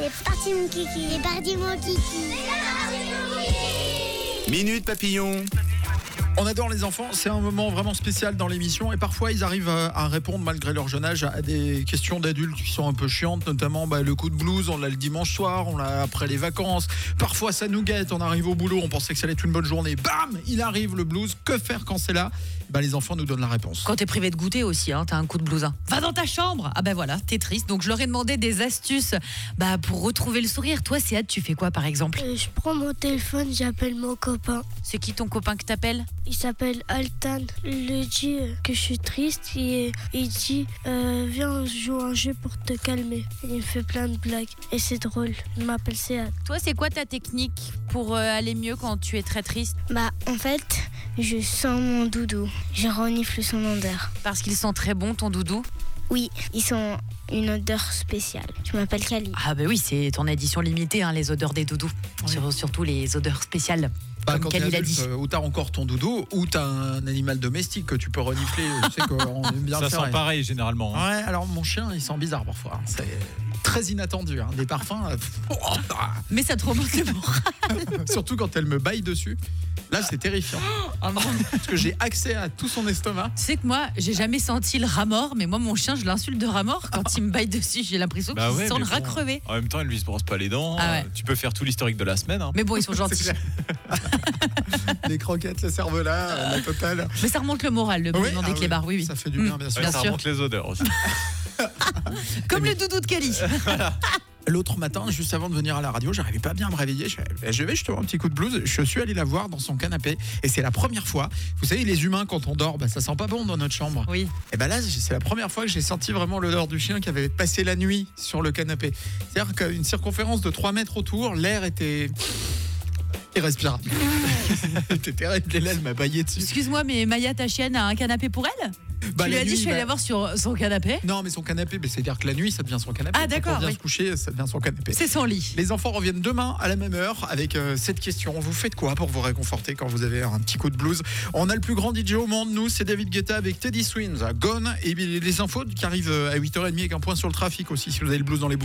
C'est parti mon kiki. C'est parti mon kiki. Minute Papillon. On adore les enfants, c'est un moment vraiment spécial dans l'émission et parfois ils arrivent à répondre malgré leur jeune âge à des questions d'adultes qui sont un peu chiantes, notamment le coup de blues, on l'a le dimanche soir, on l'a après les vacances, parfois ça nous guette, on arrive au boulot, on pensait que ça allait être une bonne journée, bam, il arrive le blues, que faire quand c'est là ? Les enfants nous donnent la réponse. Quand t'es privé de goûter aussi, t'as un coup de blues. Va dans ta chambre. Voilà, t'es triste. Donc je leur ai demandé des astuces pour retrouver le sourire. Toi, Céad, tu fais quoi par exemple ? Je prends mon téléphone, j'appelle mon copain. C'est qui ton copain que t'appelles ? Il s'appelle Altan. Je lui dis que je suis triste et il dit viens on joue un jeu pour te calmer. Il me fait plein de blagues et c'est drôle. Il m'appelle Céad. Toi, c'est quoi ta technique pour aller mieux quand tu es très triste ? En fait, je sens mon doudou. Je renifle son odeur. Parce qu'il sent très bon ton doudou ? Oui, ils sont une odeur spéciale. Je m'appelle Kali. Oui, c'est ton édition limitée, les odeurs des doudous. Oui. Surtout les odeurs spéciales. Comme Quand t'es Kali l'a adulte, dit. ou t'as encore ton doudou, ou t'as un animal domestique que tu peux renifler. Tu sais qu'on aime bien Ça le faire. sent pareil généralement. Ouais, alors mon chien, il sent bizarre parfois. C'est très inattendu. Des parfums. Mais ça te remonte le moral. Surtout quand elle me baille dessus. Là, c'est terrifiant. Parce que j'ai accès à tout son estomac. Tu sais que moi, j'ai jamais senti le rat mort, mais moi, mon chien, je l'insulte de rat mort. Quand il me baille dessus, j'ai l'impression qu'il sent le rat crevé. En même temps, il lui se brosse pas les dents. Tu peux faire tout l'historique de la semaine. Mais bon, ils sont gentils. Les croquettes, le cervelas, la totale. Mais ça remonte le moral, le mouvement des clébards, oui. Ça fait du bien, bien sûr. Ça remonte les odeurs aussi. Comme le doudou de Kali. L'autre matin, juste avant de venir à la radio, j'arrivais pas bien à me réveiller. Je vais justement un petit coup de blues. Je suis allé la voir dans son canapé et c'est la première fois. Vous savez, les humains, quand on dort, ça sent pas bon dans notre chambre. Oui. Et là, c'est la première fois que j'ai senti vraiment l'odeur du chien qui avait passé la nuit sur le canapé. C'est-à-dire qu'une circonférence de 3 mètres autour, l'air était irrespirable. C'était terrible. Et là, elle m'a baillé dessus. Excuse-moi, mais Maya, ta chienne, a un canapé pour elle ? Tu lui as dit, je vais la voir sur son canapé ? Non, mais son canapé, c'est-à-dire que la nuit, ça devient son canapé. Ah, d'accord. Quand on vient se coucher, ça devient son canapé. C'est son lit. Les enfants reviennent demain à la même heure avec cette question. Vous faites quoi pour vous réconforter quand vous avez un petit coup de blues ? On a le plus grand DJ au monde, nous, c'est David Guetta avec Teddy Swims, Gone. Et les infos qui arrivent à 8h30 avec un point sur le trafic aussi, si vous avez le blues dans les bouches.